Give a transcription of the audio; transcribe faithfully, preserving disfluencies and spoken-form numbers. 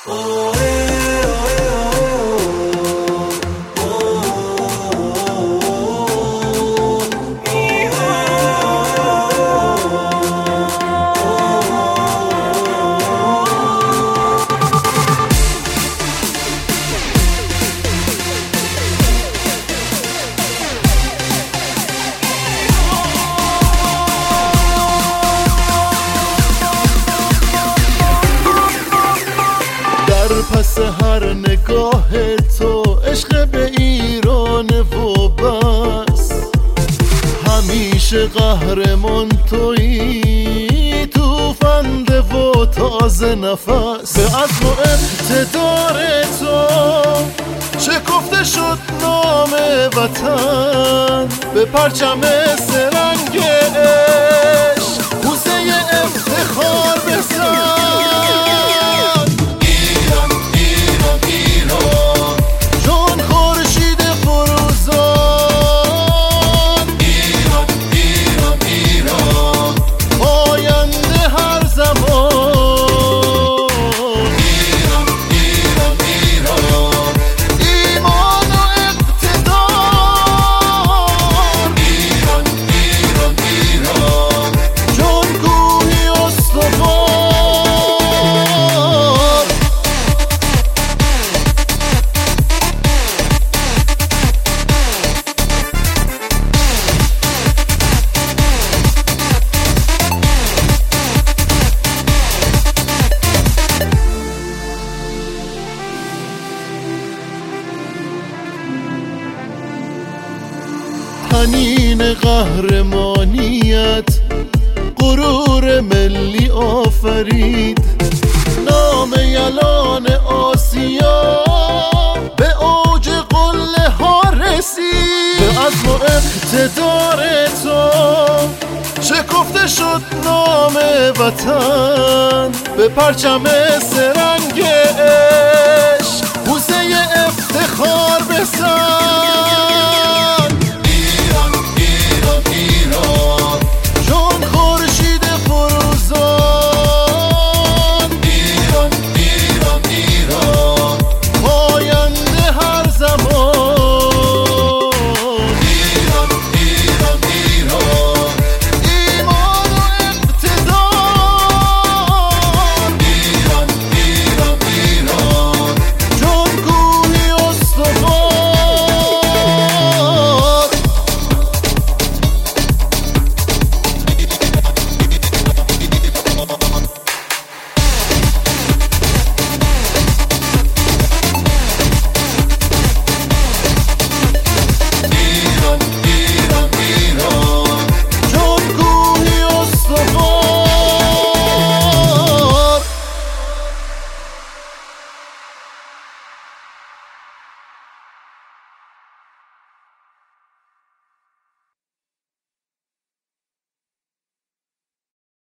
پس هر نگاه تو عشق به ایران و بس، همیشه قهرمان تویی، توفنده و تازه نفس. به عزم و اقتدار تو شکفته شد نام وطن، به پرچم سرنگ عشق بوسه افتخار بزن. حنین قهرمانیت غرور ملی آفرید، نام یلان آسیا به اوج قله ها رسید. به عزم و اقتدار تو شکفته شد نام وطن، به پرچم سرنگ عشق بوسه افتخار بزن.